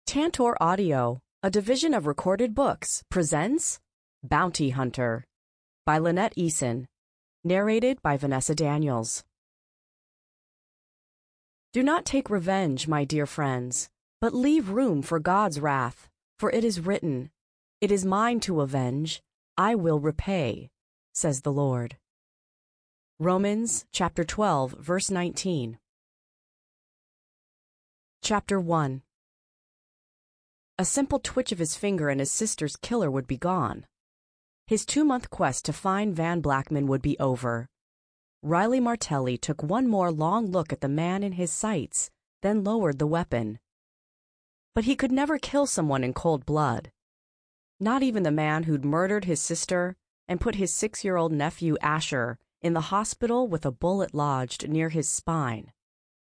Tantor Audio, a division of Recorded Books, presents Bounty Hunter by Lynette Eason, narrated by Vanessa Daniels. Do not take revenge, my dear friends, but leave room for God's wrath, for it is written, "It is mine to avenge, I will repay," says the Lord. Romans chapter 12, verse 19. Chapter 1. A simple twitch of his finger and his sister's killer would be gone. His 2-month quest to find Van Blackman would be over. Riley Martelli took one more long look at the man in his sights, then lowered the weapon. But he could never kill someone in cold blood. Not even the man who'd murdered his sister and put his 6-year-old nephew Asher in the hospital with a bullet lodged near his spine.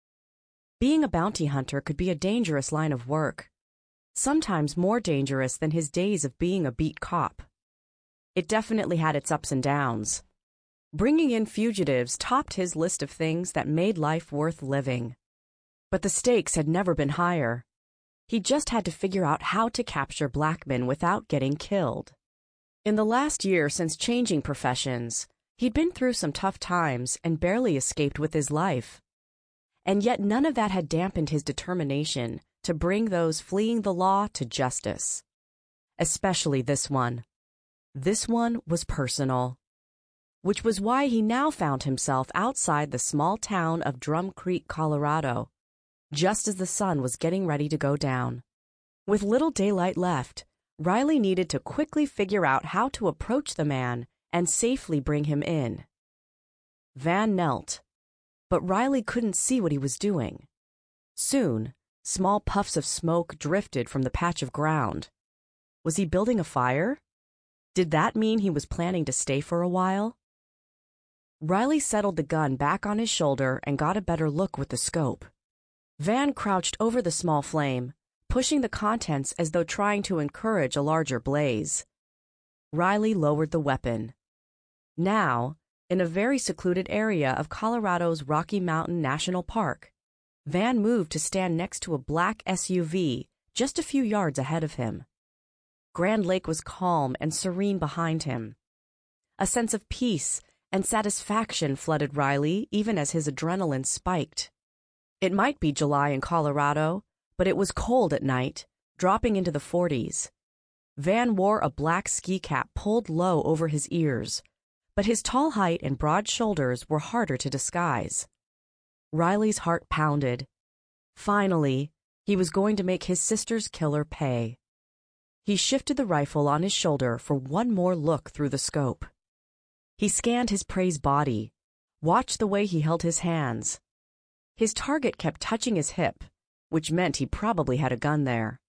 Being a bounty hunter could be a dangerous line of work, sometimes more dangerous than his days of being a beat cop. It definitely had its ups and downs. Bringing in fugitives topped his list of things that made life worth living. But the stakes had never been higher. He just had to figure out how to capture Blackman without getting killed. In the last year since changing professions, he'd been through some tough times and barely escaped with his life. And yet none of that had dampened his determination to bring those fleeing the law to justice. Especially this one. This one was personal. Which was why he now found himself outside the small town of Drum Creek, Colorado, just as the sun was getting ready to go down. With little daylight left, Riley needed to quickly figure out how to approach the man and safely bring him in. Van knelt, but Riley couldn't see what he was doing. Soon, small puffs of smoke drifted from the patch of ground. Was he building a fire? Did that mean he was planning to stay for a while? Riley settled the gun back on his shoulder and got a better look with the scope. Van crouched over the small flame, pushing the contents as though trying to encourage a larger blaze. Riley lowered the weapon. Now, in a very secluded area of Colorado's Rocky Mountain National Park, Van moved to stand next to a black SUV just a few yards ahead of him. Grand Lake was calm and serene behind him. A sense of peace and satisfaction flooded Riley even as his adrenaline spiked. It might be July in Colorado, but it was cold at night, dropping into the 40s. Van wore a black ski cap pulled low over his ears, but his tall height and broad shoulders were harder to disguise. Riley's heart pounded. Finally, he was going to make his sister's killer pay. He shifted the rifle on his shoulder for one more look through the scope. He scanned his prey's body, watched the way he held his hands. His target kept touching his hip, which meant he probably had a gun there.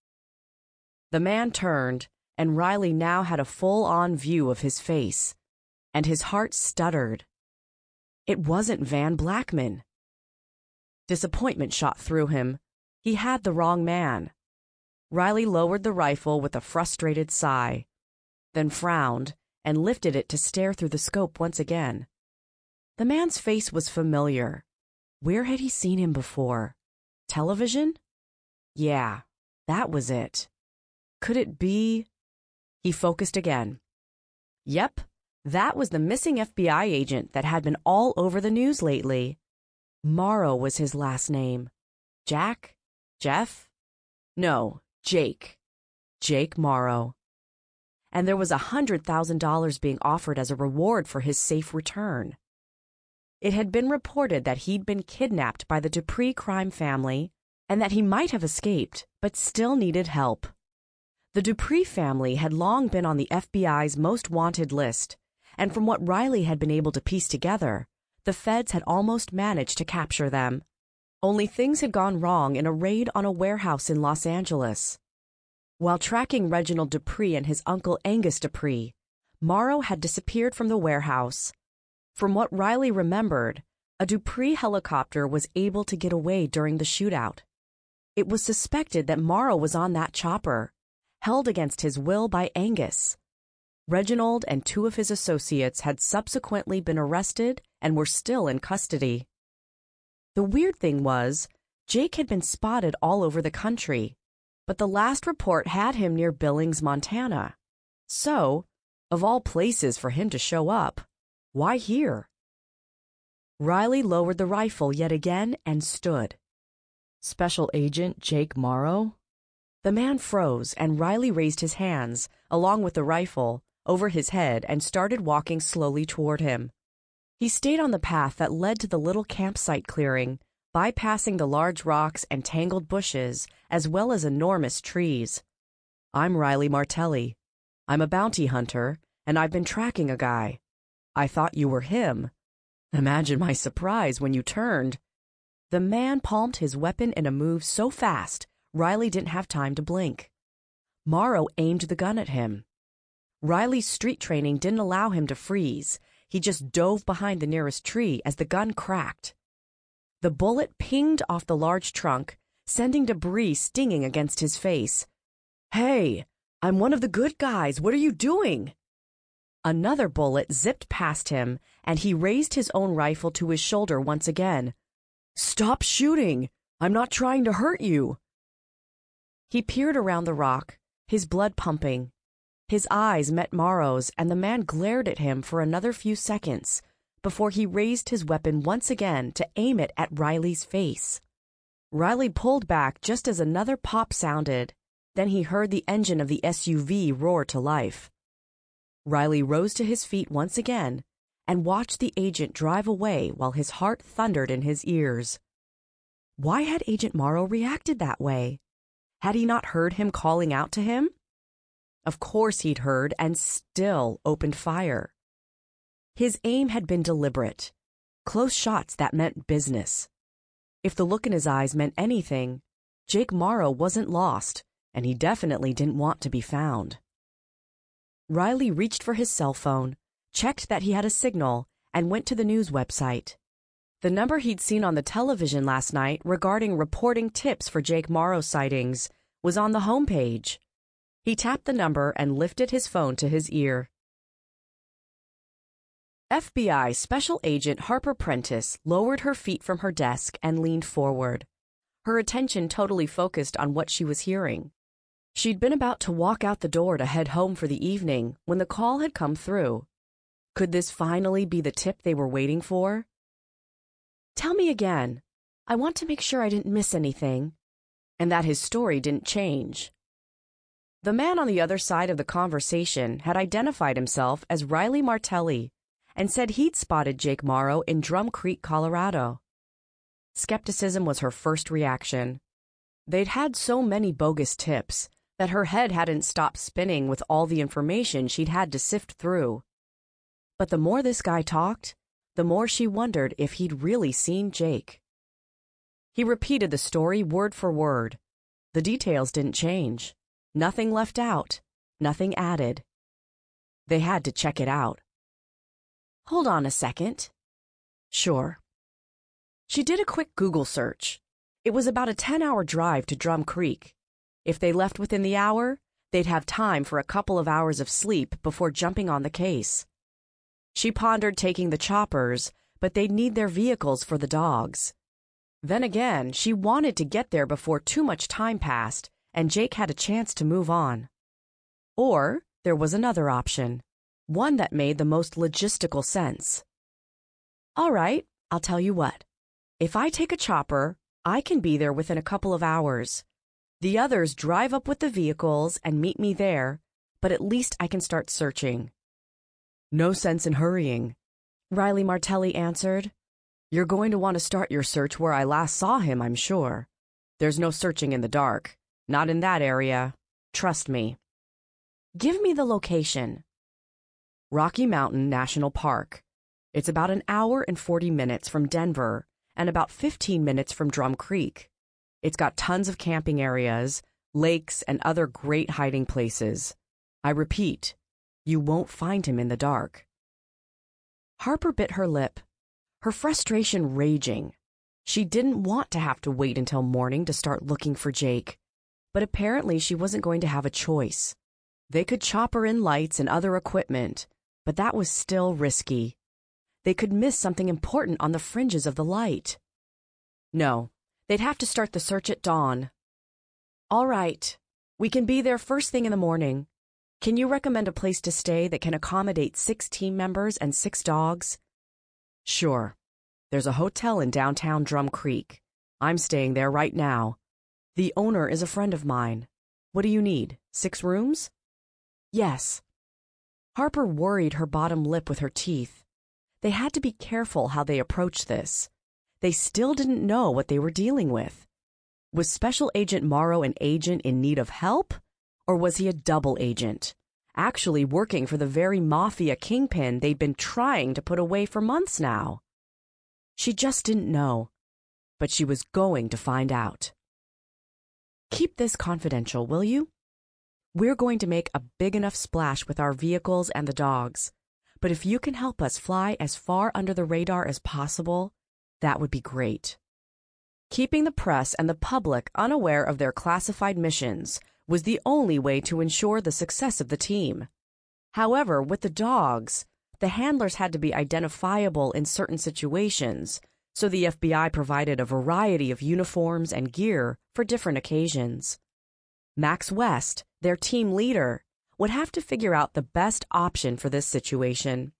The man turned, and Riley now had a full-on view of his face, and his heart stuttered. It wasn't Van Blackman. Disappointment shot through him. He had the wrong man. Riley lowered the rifle with a frustrated sigh, then frowned and lifted it to stare through the scope once again. The man's face was familiar. Where had he seen him before? Television? Yeah, that was it. Could it be? He focused again. Yep, that was the missing FBI agent that had been all over the news lately. Morrow was his last name. Jack? Jeff? No, Jake. Jake Morrow. And there was $100,000 being offered as a reward for his safe return. It had been reported that he'd been kidnapped by the Dupree crime family and that he might have escaped, but still needed help. The Dupree family had long been on the FBI's most wanted list, and from what Riley had been able to piece together, the feds had almost managed to capture them. Only things had gone wrong in a raid on a warehouse in Los Angeles. While tracking Reginald Dupree and his uncle Angus Dupree, Morrow had disappeared from the warehouse. From what Riley remembered, a Dupree helicopter was able to get away during the shootout. It was suspected that Morrow was on that chopper, held against his will by Angus. Reginald and 2 of his associates had subsequently been arrested and were still in custody. The weird thing was, Jake had been spotted all over the country. but the last report had him near Billings, Montana. So, of all places for him to show up, why here? Riley lowered the rifle yet again and stood. Special Agent Jake Morrow? The man froze, and Riley raised his hands, along with the rifle, over his head and started walking slowly toward him. He stayed on the path that led to the little campsite clearing, bypassing the large rocks and tangled bushes, as well as enormous trees. "I'm Riley Martelli. I'm a bounty hunter, and I've been tracking a guy. I thought you were him. Imagine my surprise when you turned." The man palmed his weapon in a move so fast, Riley didn't have time to blink. Morrow aimed the gun at him. Riley's street training didn't allow him to freeze. He just dove behind the nearest tree as the gun cracked. The bullet pinged off the large trunk, sending debris stinging against his face. "Hey, I'm one of the good guys. What are you doing?" Another bullet zipped past him, and he raised his own rifle to his shoulder once again. "Stop shooting! I'm not trying to hurt you." He peered around the rock, his blood pumping. His eyes met Morrow's, and the man glared at him for another few seconds before he raised his weapon once again to aim it at Riley's face. Riley pulled back just as another pop sounded. Then he heard the engine of the SUV roar to life. Riley rose to his feet once again and watched the agent drive away while his heart thundered in his ears. Why had Agent Morrow reacted that way? Had he not heard him calling out to him? Of course he'd heard and still opened fire. His aim had been deliberate. Close shots that meant business. If the look in his eyes meant anything, Jake Morrow wasn't lost, and he definitely didn't want to be found. Riley reached for his cell phone, checked that he had a signal, and went to the news website. The number he'd seen on the television last night regarding reporting tips for Jake Morrow sightings was on the homepage. He tapped the number and lifted his phone to his ear. FBI Special Agent Harper Prentice lowered her feet from her desk and leaned forward, her attention totally focused on what she was hearing. She'd been about to walk out the door to head home for the evening when the call had come through. Could this finally be the tip they were waiting for? "Tell me again. I want to make sure I didn't miss anything," and that his story didn't change. The man on the other side of the conversation had identified himself as Riley Martelli and said he'd spotted Jake Morrow in Drum Creek, Colorado. Skepticism was her first reaction. They'd had so many bogus tips that her head hadn't stopped spinning with all the information she'd had to sift through. But the more this guy talked, the more she wondered if he'd really seen Jake. He repeated the story word for word. The details didn't change. Nothing left out, nothing added. They had to check it out. "Hold on a second." "Sure." She did a quick Google search. It was about a 10-hour drive to Drum Creek. If they left within the hour, they'd have time for a couple of hours of sleep before jumping on the case. She pondered taking the choppers, but they'd need their vehicles for the dogs. Then again, she wanted to get there before too much time passed and Jake had a chance to move on. Or there was another option, one that made the most logistical sense. "All right, I'll tell you what. If I take a chopper, I can be there within a couple of hours. The others drive up with the vehicles and meet me there, but at least I can start searching." "No sense in hurrying," Riley Martelli answered. "You're going to want to start your search where I last saw him, I'm sure. There's no searching in the dark. Not in that area. Trust me." "Give me the location." "Rocky Mountain National Park. It's about an hour and 40 minutes from Denver and about 15 minutes from Drum Creek. It's got tons of camping areas, lakes, and other great hiding places. I repeat, you won't find him in the dark." Harper bit her lip, her frustration raging. She didn't want to have to wait until morning to start looking for Jake, but apparently she wasn't going to have a choice. They could chopper in lights and other equipment, but that was still risky. They could miss something important on the fringes of the light. No, they'd have to start the search at dawn. All right. We can be there first thing in the morning. Can you recommend a place to stay that can accommodate 6 team members and 6 dogs? Sure. There's a hotel in downtown Drum Creek. I'm staying there right now. The owner is a friend of mine. What do you need? 6 rooms? Yes. Harper worried her bottom lip with her teeth. They had to be careful how they approached this. They still didn't know what they were dealing with. Was Special Agent Morrow an agent in need of help? Or was he a double agent, actually working for the very mafia kingpin they'd been trying to put away for months now? She just didn't know, but she was going to find out. Keep this confidential, will you? We're going to make a big enough splash with our vehicles and the dogs, but if you can help us fly as far under the radar as possible, that would be great. Keeping the press and the public unaware of their classified missions was the only way to ensure the success of the team. However, with the dogs, the handlers had to be identifiable in certain situations, so the FBI provided a variety of uniforms and gear for different occasions. Max West, their team leader, would have to figure out the best option for this situation.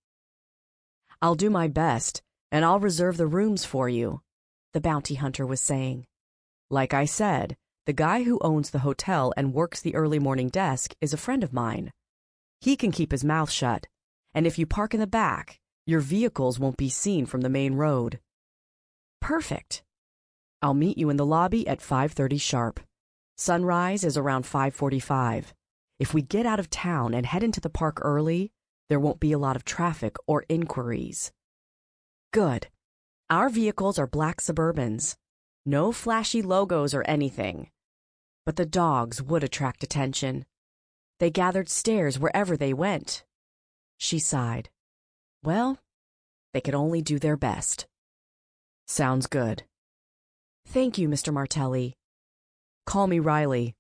I'll do my best, and I'll reserve the rooms for you, the bounty hunter was saying. Like I said, the guy who owns the hotel and works the early morning desk is a friend of mine. He can keep his mouth shut, and if you park in the back, your vehicles won't be seen from the main road. Perfect. I'll meet you in the lobby at 5:30 sharp. Sunrise is around 5:45. If we get out of town and head into the park early, there won't be a lot of traffic or inquiries. Good. Our vehicles are black Suburbans. No flashy logos or anything. But the dogs would attract attention. They gathered stares wherever they went. She sighed. Well, they could only do their best. Sounds good. Thank you, Mr. Martelli. Call me Riley.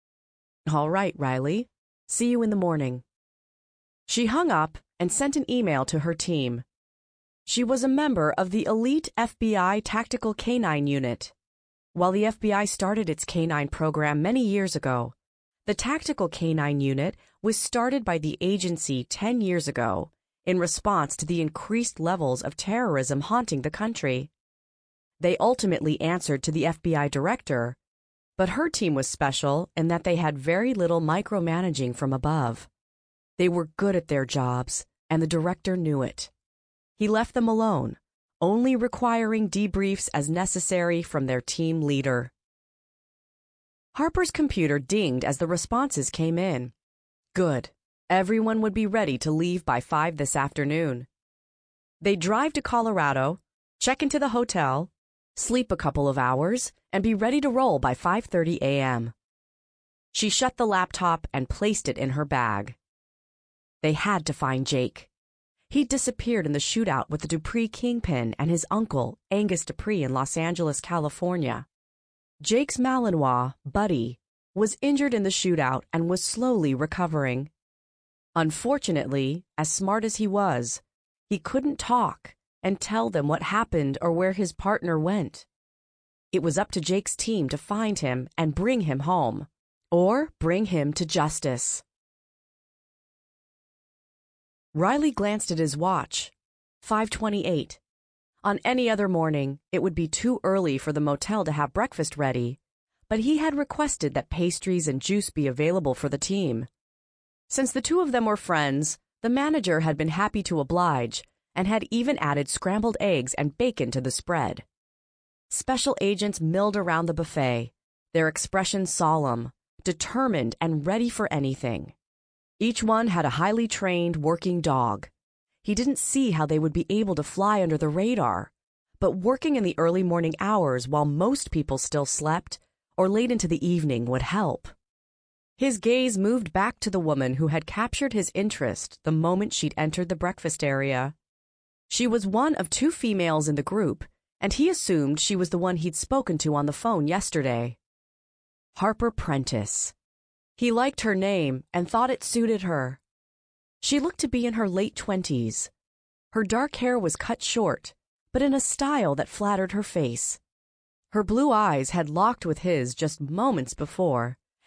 All right, Riley. See you in the morning. She hung up and sent an email to her team. She was a member of the elite FBI Tactical Canine Unit. While the FBI started its canine program many years ago, the Tactical Canine Unit was started by the agency 10 years ago in response to the increased levels of terrorism haunting the country. They ultimately answered to the FBI director, but her team was special in that they had very little micromanaging from above. They were good at their jobs, and the director knew it. He left them alone, only requiring debriefs as necessary from their team leader. Harper's computer dinged as the responses came in. Good. Everyone would be ready to leave by 5 this afternoon. They'd drive to Colorado, check into the hotel, sleep a couple of hours, and be ready to roll by 5:30 a.m. She shut the laptop and placed it in her bag. They had to find Jake. He'd disappeared in the shootout with the Dupree kingpin and his uncle, Angus Dupree, in Los Angeles, California. Jake's Malinois, Buddy, was injured in the shootout and was slowly recovering. Unfortunately, as smart as he was, he couldn't talk and tell them what happened or where his partner went. It was up to Jake's team to find him and bring him home, or bring him to justice. Riley glanced at his watch. 5:28. On any other morning, it would be too early for the motel to have breakfast ready, but he had requested that pastries and juice be available for the team. Since the two of them were friends, the manager had been happy to oblige and had even added scrambled eggs and bacon to the spread. Special agents milled around the buffet, their expressions solemn, determined, and ready for anything. Each one had a highly trained working dog. He didn't see how they would be able to fly under the radar, but working in the early morning hours while most people still slept or late into the evening would help. His gaze moved back to the woman who had captured his interest the moment she'd entered the breakfast area. She was one of 2 females in the group, and he assumed she was the one he'd spoken to on the phone yesterday. Harper Prentice. He liked her name and thought it suited her. She looked to be in her late 20s. Her dark hair was cut short, but in a style that flattered her face. Her blue eyes had locked with his just moments before,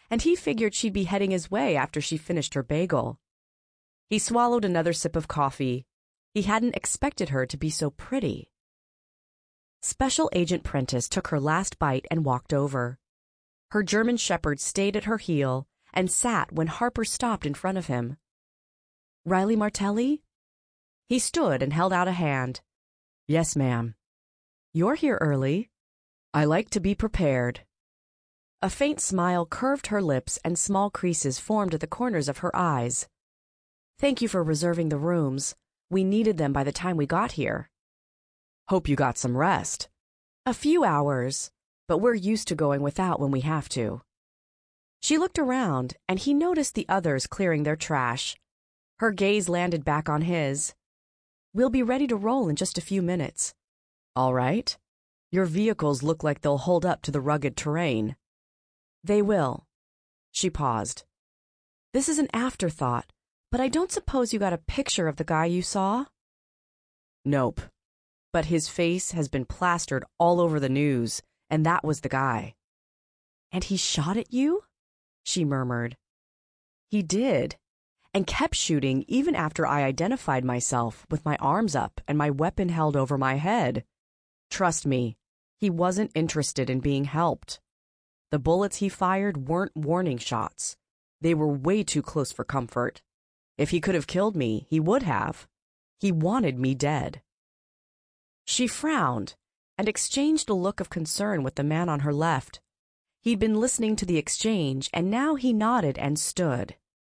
and he figured she'd be heading his way after she finished her bagel. He swallowed another sip of coffee. He hadn't expected her to be so pretty. Special Agent Prentice took her last bite and walked over. Her German Shepherd stayed at her heel and sat when Harper stopped in front of him. "Riley Martelli?" He stood and held out a hand. "Yes, ma'am." "You're here early." "I like to be prepared." A faint smile curved her lips and small creases formed at the corners of her eyes. "Thank you for reserving the rooms. We needed them by the time we got here." "Hope you got some rest." "A few hours, but we're used to going without when we have to." She looked around, and he noticed the others clearing their trash. Her gaze landed back on his. "We'll be ready to roll in just a few minutes." "All right. Your vehicles look like they'll hold up to the rugged terrain." "They will." She paused. "This is an afterthought, but I don't suppose you got a picture of the guy you saw?" "Nope. But his face has been plastered all over the news, and that was the guy." "And he shot at you?" she murmured. "He did, and kept shooting even after I identified myself with my arms up and my weapon held over my head. Trust me, he wasn't interested in being helped. The bullets he fired weren't warning shots. They were way too close for comfort. If he could have killed me, he would have. He wanted me dead." She frowned and exchanged a look of concern with the man on her left. He'd been listening to the exchange, and now he nodded and stood.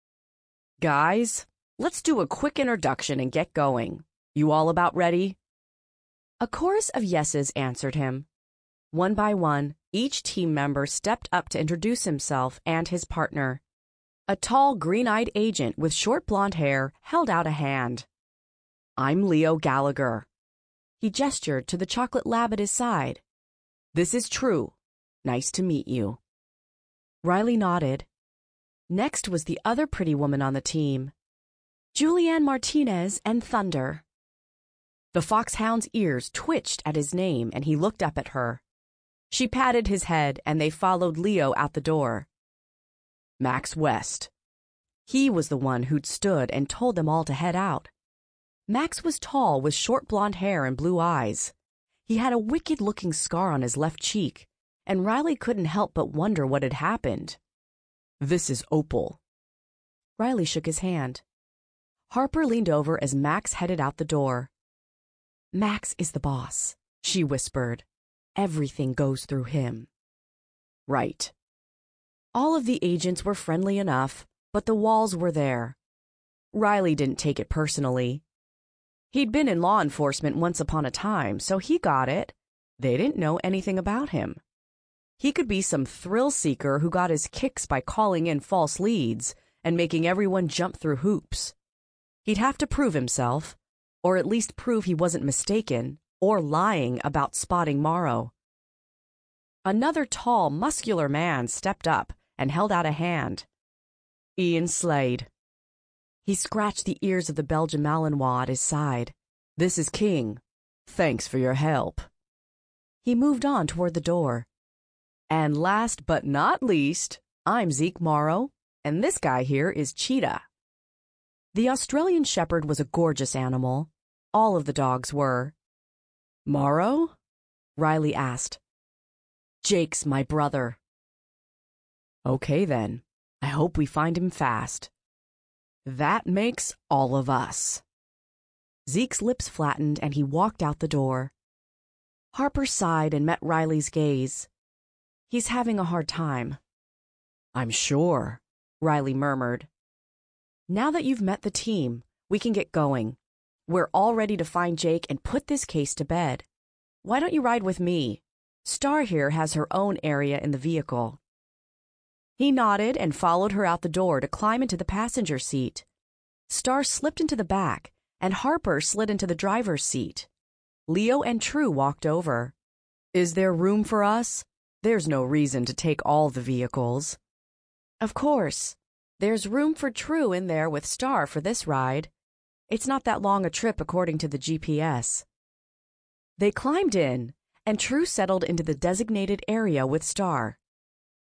"Guys, let's do a quick introduction and get going. You all about ready?" A chorus of yeses answered him. One by one, each team member stepped up to introduce himself and his partner. A tall, green-eyed agent with short blonde hair held out a hand. "I'm Leo Gallagher." He gestured to the chocolate lab at his side. "This is True. Nice to meet you." Riley nodded. Next was the other pretty woman on the team, Julianne Martinez and Thunder. The foxhound's ears twitched at his name, and he looked up at her. She patted his head, and they followed Leo out the door. Max West. He was the one who'd stood and told them all to head out. Max was tall with short blonde hair and blue eyes. He had a wicked-looking scar on his left cheek, and Riley couldn't help but wonder what had happened. "This is Opal." Riley shook his hand. Harper leaned over as Max headed out the door. "Max is the boss," she whispered. "Everything goes through him." "Right." All of the agents were friendly enough, but the walls were there. Riley didn't take it personally. He'd been in law enforcement once upon a time, so he got it. They didn't know anything about him. He could be some thrill-seeker who got his kicks by calling in false leads and making everyone jump through hoops. He'd have to prove himself, or at least prove he wasn't mistaken or lying about spotting Morrow. Another tall, muscular man stepped up and held out a hand. "Ian Slade." He scratched the ears of the Belgian Malinois at his side. "This is King. Thanks for your help." He moved on toward the door. "And last but not least, I'm Zeke Morrow, and this guy here is Cheetah." The Australian Shepherd was a gorgeous animal. All of the dogs were. "Morrow?" Riley asked. "Jake's my brother." "Okay, then. I hope we find him fast." "That makes all of us." Zeke's lips flattened, and he walked out the door. Harper sighed and met Riley's gaze. "He's having a hard time." "I'm sure," Riley murmured. "Now that you've met the team, we can get going. We're all ready to find Jake and put this case to bed. Why don't you ride with me? Star here has her own area in the vehicle." He nodded and followed her out the door to climb into the passenger seat. Star slipped into the back, and Harper slid into the driver's seat. Leo and True walked over. "Is there room for us? There's no reason to take all the vehicles." "Of course. There's room for True in there with Star for this ride. It's not that long a trip according to the GPS." They climbed in, and True settled into the designated area with Star.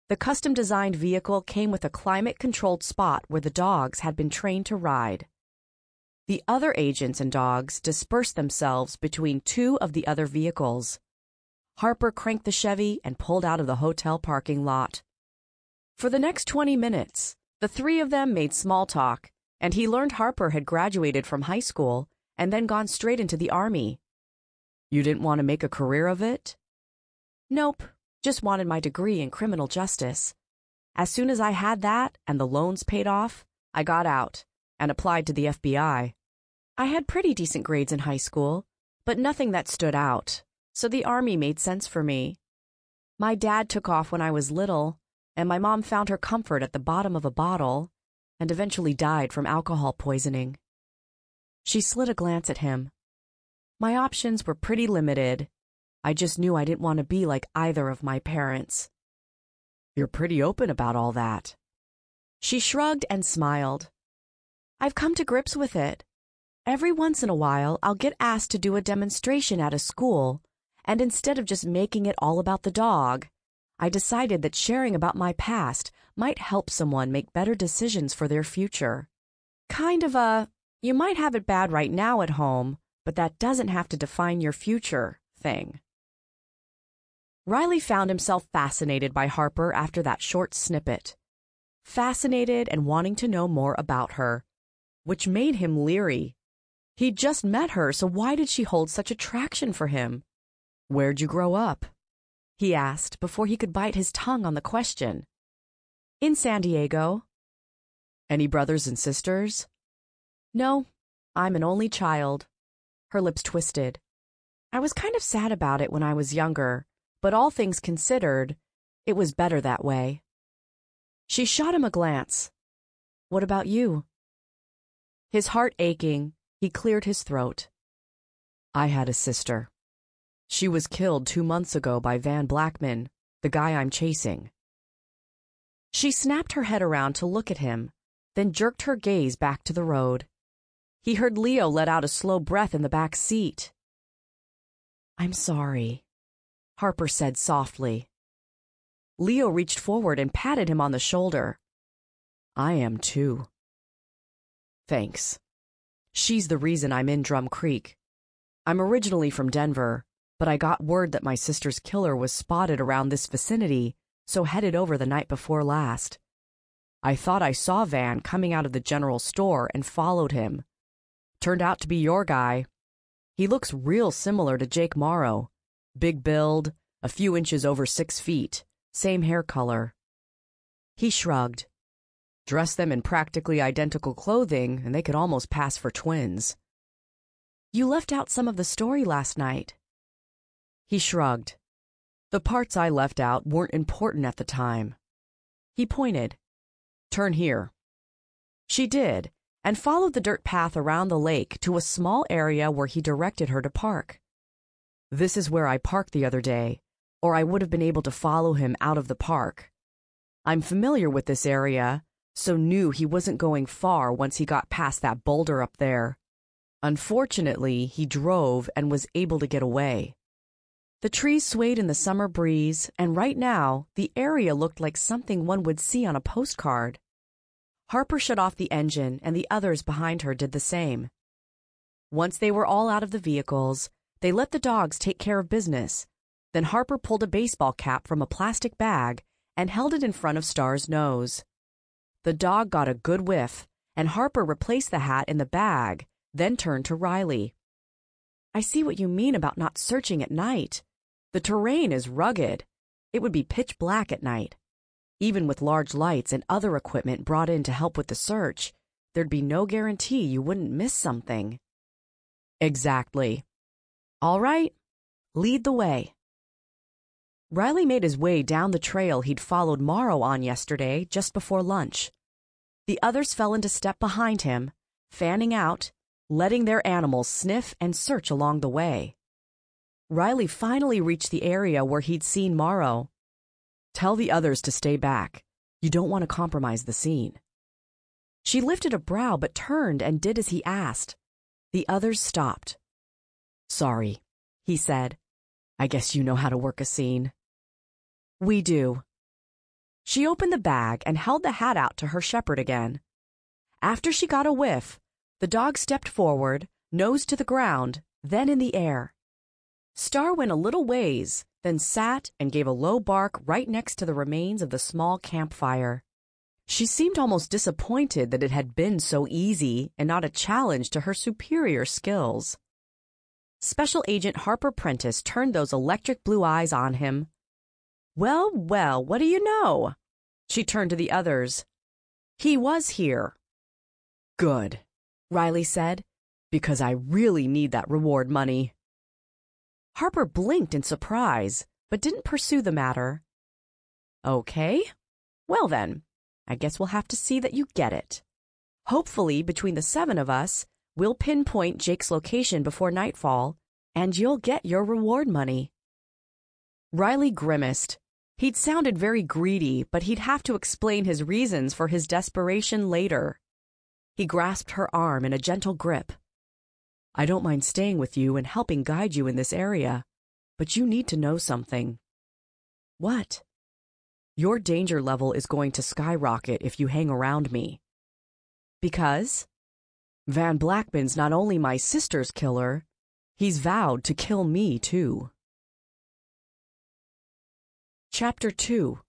The custom-designed vehicle came with a climate-controlled spot where the dogs had been trained to ride. The other agents and dogs dispersed themselves between two of the other vehicles. Harper cranked the Chevy and pulled out of the hotel parking lot. For the next 20 minutes, the three of them made small talk, and he learned Harper had graduated from high school and then gone straight into the Army. You didn't want to make a career of it? Nope, just wanted my degree in criminal justice. As soon as I had that and the loans paid off, I got out and applied to the FBI. I had pretty decent grades in high school, but nothing that stood out, so the Army made sense for me. My dad took off when I was little, and my mom found her comfort at the bottom of a bottle and eventually died from alcohol poisoning. She slid a glance at him. My options were pretty limited. I just knew I didn't want to be like either of my parents. You're pretty open about all that. She shrugged and smiled. I've come to grips with it. Every once in a while, I'll get asked to do a demonstration at a school, and instead of just making it all about the dog, I decided that sharing about my past might help someone make better decisions for their future. Kind of a, you might have it bad right now at home, but that doesn't have to define your future thing. Riley found himself fascinated by Harper after that short snippet. Fascinated and wanting to know more about her, which made him leery. He'd just met her, so why did she hold such attraction for him? Where'd you grow up? He asked before he could bite his tongue on the question. In San Diego. Any brothers and sisters? No, I'm an only child. Her lips twisted. I was kind of sad about it when I was younger, but all things considered, it was better that way. She shot him a glance. What about you? His heart aching, he cleared his throat. I had a sister. She was killed 2 months ago by Van Blackman, the guy I'm chasing. She snapped her head around to look at him, then jerked her gaze back to the road. He heard Leo let out a slow breath in the back seat. I'm sorry, Harper said softly. Leo reached forward and patted him on the shoulder. I am too. Thanks. She's the reason I'm in Drum Creek. I'm originally from Denver, but I got word that my sister's killer was spotted around this vicinity, so headed over the night before last. I thought I saw Van coming out of the general store and followed him. Turned out to be your guy. He looks real similar to Jake Morrow. Big build, a few inches over 6 feet, same hair color. He shrugged. Dress them in practically identical clothing, and they could almost pass for twins. You left out some of the story last night. He shrugged. The parts I left out weren't important at the time. He pointed. Turn here. She did, and followed the dirt path around the lake to a small area where he directed her to park. This is where I parked the other day, or I would have been able to follow him out of the park. I'm familiar with this area, so knew he wasn't going far once he got past that boulder up there. Unfortunately, he drove and was able to get away. The trees swayed in the summer breeze, and right now, the area looked like something one would see on a postcard. Harper shut off the engine, and the others behind her did the same. Once they were all out of the vehicles, they let the dogs take care of business. Then Harper pulled a baseball cap from a plastic bag and held it in front of Star's nose. The dog got a good whiff, and Harper replaced the hat in the bag, then turned to Riley. I see what you mean about not searching at night. The terrain is rugged. It would be pitch black at night. Even with large lights and other equipment brought in to help with the search, there'd be no guarantee you wouldn't miss something. Exactly. All right, lead the way. Riley made his way down the trail he'd followed Morrow on yesterday just before lunch. The others fell into step behind him, fanning out, letting their animals sniff and search along the way. Riley finally reached the area where he'd seen Morrow. Tell the others to stay back. You don't want to compromise the scene. She lifted a brow but turned and did as he asked. The others stopped. Sorry, he said. I guess you know how to work a scene. We do. She opened the bag and held the hat out to her shepherd again. After she got a whiff, the dog stepped forward, nose to the ground, then in the air. Star went a little ways, then sat and gave a low bark right next to the remains of the small campfire. She seemed almost disappointed that it had been so easy and not a challenge to her superior skills. Special Agent Harper Prentice turned those electric blue eyes on him. "Well, well, what do you know?" She turned to the others. "He was here." "Good," Riley said, "because I really need that reward money." Harper blinked in surprise, but didn't pursue the matter. "Okay. Well then, I guess we'll have to see that you get it. Hopefully, between the 7 of us, we'll pinpoint Jake's location before nightfall, and you'll get your reward money." Riley grimaced. He'd sounded very greedy, but he'd have to explain his reasons for his desperation later. He grasped her arm in a gentle grip. "I don't mind staying with you and helping guide you in this area, but you need to know something." "What?" "Your danger level is going to skyrocket if you hang around me." "Because?" "Van Blackman's not only my sister's killer, he's vowed to kill me too." Chapter 2.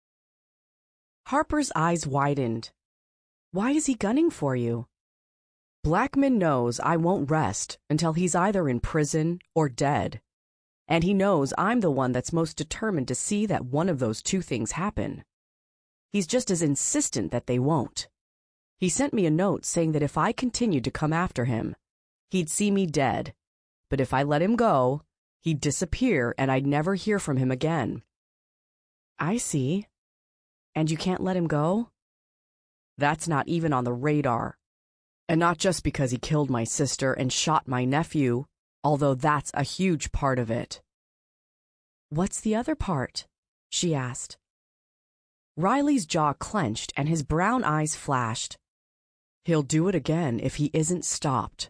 Harper's eyes widened. "Why is he gunning for you?" "Blackman knows I won't rest until he's either in prison or dead. And he knows I'm the one that's most determined to see that one of those two things happen. He's just as insistent that they won't. He sent me a note saying that if I continued to come after him, he'd see me dead. But if I let him go, he'd disappear and I'd never hear from him again." "I see. And you can't let him go?" "That's not even on the radar. And not just because he killed my sister and shot my nephew, although that's a huge part of it." "What's the other part?" she asked. Riley's jaw clenched and his brown eyes flashed. "He'll do it again if he isn't stopped."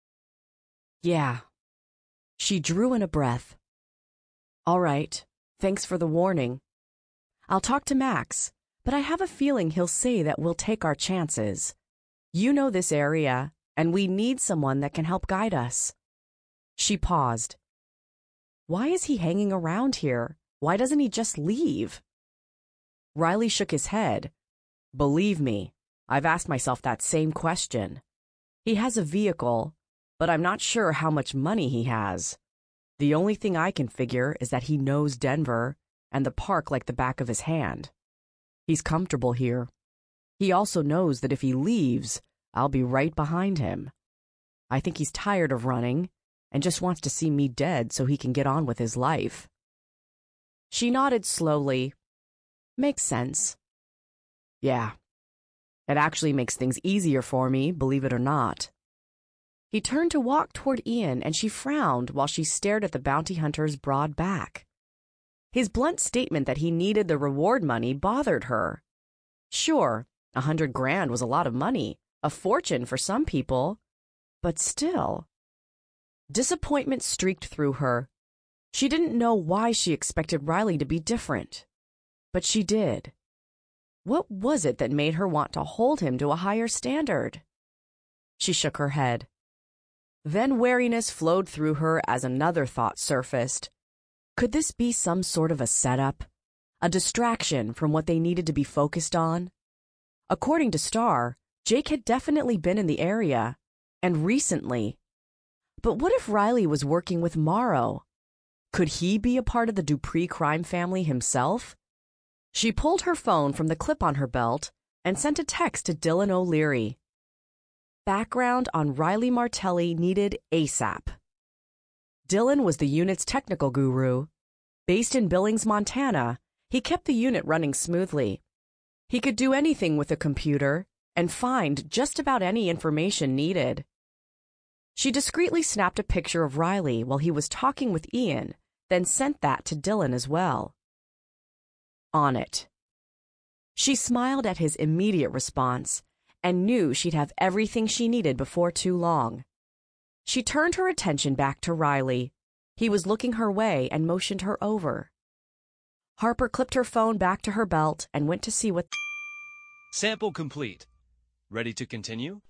"Yeah." She drew in a breath. "All right, thanks for the warning. I'll talk to Max, but I have a feeling he'll say that we'll take our chances. You know this area, and we need someone that can help guide us." She paused. "Why is he hanging around here? Why doesn't he just leave?" Riley shook his head. "Believe me, I've asked myself that same question. He has a vehicle, but I'm not sure how much money he has. The only thing I can figure is that he knows Denver and the park like the back of his hand. He's comfortable here. He also knows that if he leaves, I'll be right behind him. I think he's tired of running and just wants to see me dead so he can get on with his life." She nodded slowly. "Makes sense." "Yeah. It actually makes things easier for me, believe it or not." He turned to walk toward Ian, and she frowned while she stared at the bounty hunter's broad back. His blunt statement that he needed the reward money bothered her. Sure, $100,000 was a lot of money, a fortune for some people, but still. Disappointment streaked through her. She didn't know why she expected Riley to be different, but she did. What was it that made her want to hold him to a higher standard? She shook her head. Then wariness flowed through her as another thought surfaced. Could this be some sort of a setup? A distraction from what they needed to be focused on? According to Star, Jake had definitely been in the area, and recently. But what if Riley was working with Morrow? Could he be a part of the Dupree crime family himself? She pulled her phone from the clip on her belt and sent a text to Dylan O'Leary. Background on Riley Martelli needed ASAP. Dylan was the unit's technical guru. Based in Billings, Montana, he kept the unit running smoothly. He could do anything with a computer and find just about any information needed. She discreetly snapped a picture of Riley while he was talking with Ian, then sent that to Dylan as well. On it. She smiled at his immediate response and knew she'd have everything she needed before too long. She turned her attention back to Riley. He was looking her way and motioned her over. Harper clipped her phone back to her belt and went to see what... Sample complete. Ready to continue?